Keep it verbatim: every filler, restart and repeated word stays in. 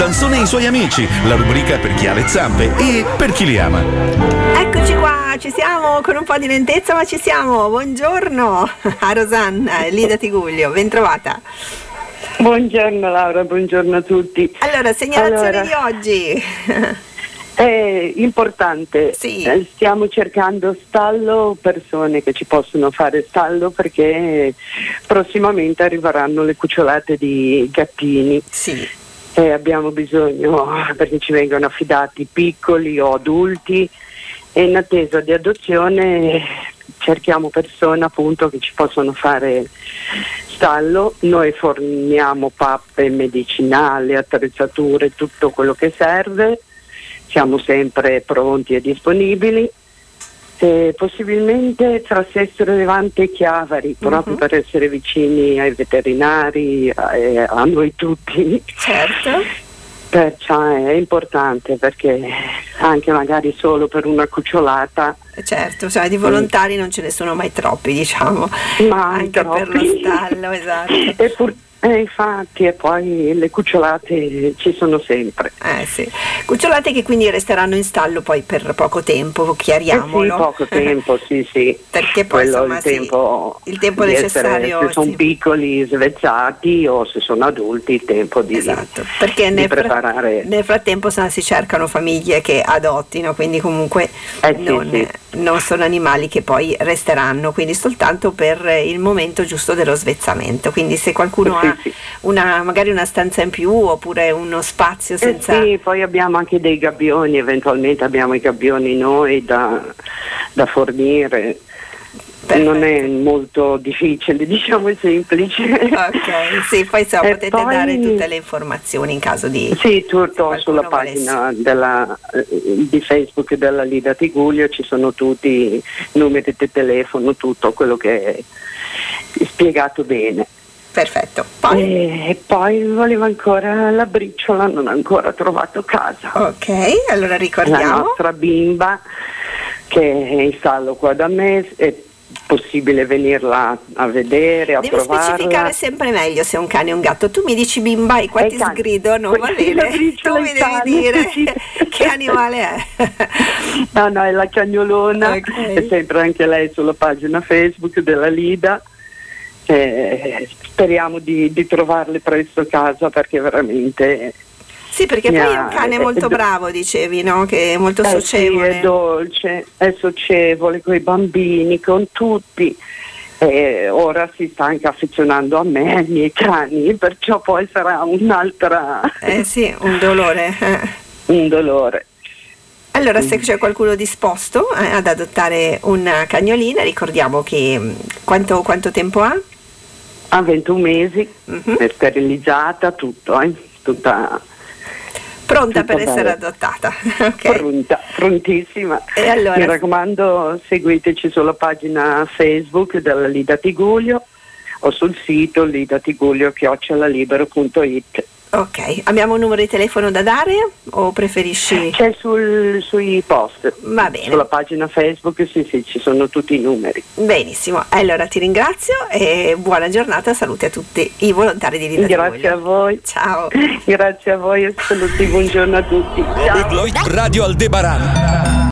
Sansone e i suoi amici, la rubrica per chi ha le zampe e per chi li ama. Eccoci qua, ci siamo con un po' di lentezza, ma ci siamo. Buongiorno a Rosanna, Lida Tiguglio, ben trovata. Buongiorno Laura, buongiorno a tutti. Allora, segnalazione allora, di oggi. È importante, sì. eh, stiamo cercando stallo, persone che ci possono fare stallo, perché prossimamente arriveranno le cucciolate di gattini. Sì. E abbiamo bisogno, perché ci vengono affidati piccoli o adulti, e in attesa di adozione cerchiamo persone appunto che ci possono fare stallo. Noi forniamo pappe medicinali, attrezzature, tutto quello che serve, siamo sempre pronti e disponibili. E possibilmente tra Sestro Levante e Chiavari, proprio uh-huh. per essere vicini ai veterinari, a, a noi tutti. Certo. Perciò è importante, perché anche magari solo per una cucciolata. Certo, cioè di volontari non ce ne sono mai troppi, diciamo, ma anche troppi. Per lo stallo, esatto. E pur, eh, infatti, e poi le cucciolate ci sono sempre. Eh sì, cucciolate che quindi resteranno in stallo poi per poco tempo, chiariamolo. Eh sì, poco tempo, sì sì. Perché poi Quello, insomma il tempo, sì, il tempo di necessario. Essere, se sono sì. piccoli, svezzati, o se sono adulti, il tempo di, esatto. Perché di nel preparare. Fra- nel frattempo si cercano famiglie che adottino, quindi comunque eh sì, non, sì. non sono animali che poi resteranno, quindi soltanto per il momento giusto dello svezzamento. Quindi se qualcuno sì, ha sì. una, magari una stanza in più oppure uno spazio senza... Eh sì, poi abbiamo anche dei gabbioni, eventualmente abbiamo i gabbioni noi da, da fornire. Perfetto. Non è molto difficile, diciamo, è semplice. Ok, sì, poi so, potete poi, dare tutte le informazioni in caso di... Sì, tutto sulla pagina della, di Facebook della Lida Tiguglio, ci sono tutti i numeri di telefono, tutto quello che è spiegato bene. Perfetto. Poi? E poi volevo ancora la briciola, non ho ancora trovato casa. Ok, allora ricordiamo. La nostra bimba che è in stallo qua da me, è possibile venirla a vedere, a Devi provarla. Devi specificare sempre meglio se è un cane o un gatto. Tu mi dici bimba e qua è ti cane. sgrido, non va bene. Tu mi devi cane. dire che animale è. No, no, è la cagnolona, okay. È sempre anche lei sulla pagina Facebook della Lida. Eh, speriamo di, di trovarle presto a casa, perché veramente sì, perché poi ha, è un cane è, molto è do- bravo, dicevi, no? Che è molto eh, socievole. Sì, è dolce, è socievole con i bambini, con tutti. E ora si sta anche affezionando a me, ai miei cani, perciò poi sarà un'altra eh sì, un dolore un dolore. Allora, se c'è qualcuno disposto eh, ad adottare una cagnolina, ricordiamo che quanto, quanto tempo ha? Ha ventuno mesi, uh-huh. è sterilizzata, tutto, eh? tutta pronta tutta per essere bella. adottata. Okay. Pronta, prontissima. E allora? Mi raccomando, seguiteci sulla pagina Facebook della Lida Tiguglio o sul sito lidatiguglio chiocciola libero punto it. Ok, abbiamo un numero di telefono da dare o preferisci? C'è sul, sui post. Va bene. Sulla pagina Facebook, sì, sì, ci sono tutti i numeri. Benissimo, allora ti ringrazio e buona giornata, salute a tutti i volontari di Lida Tiguglio. Grazie a voi. Ciao. Grazie a voi e saluti, buongiorno a tutti. Ciao. Radio Aldebaran.